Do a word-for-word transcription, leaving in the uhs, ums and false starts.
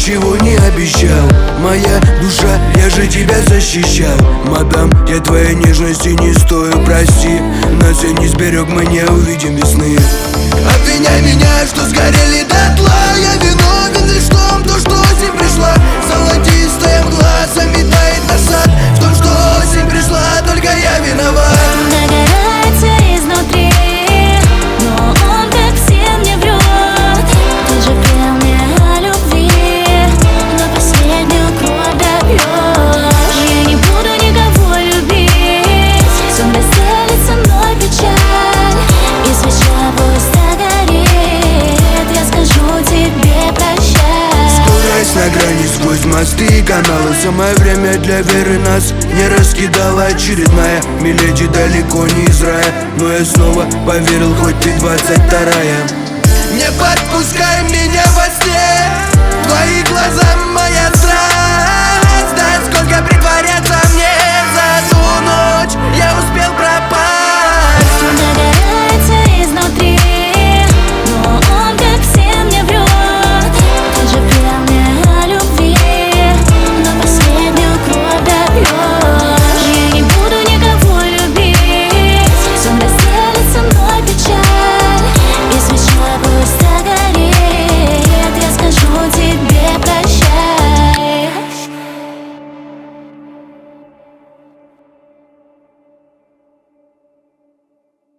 ничего не обещал. Моя душа, я же тебя защищал. Мадам, я твоей нежности не стою, прости. Нас я не сберег, мы не увидим весны. Обвиняй меня, что сгорели дотла. Я виновен лишь в том, то, что осень пришла. Золотистая мгла заметает наш сад. В том, что осень пришла, только я виноват. Нагорается изнутри, но он так всем не врет. Ты же пел мне о любви, но последнюю кровь допьешь. Я не буду никого любить, сон разделит со мной печаль. И свеча пусть догорит, я скажу тебе прощай. Скорость на грани сквозь мосты и каналы. Самое время для веры, нас не раскидала очередная миледи далеко не из рая. Но я снова поверил, хоть ты двадцать вторая.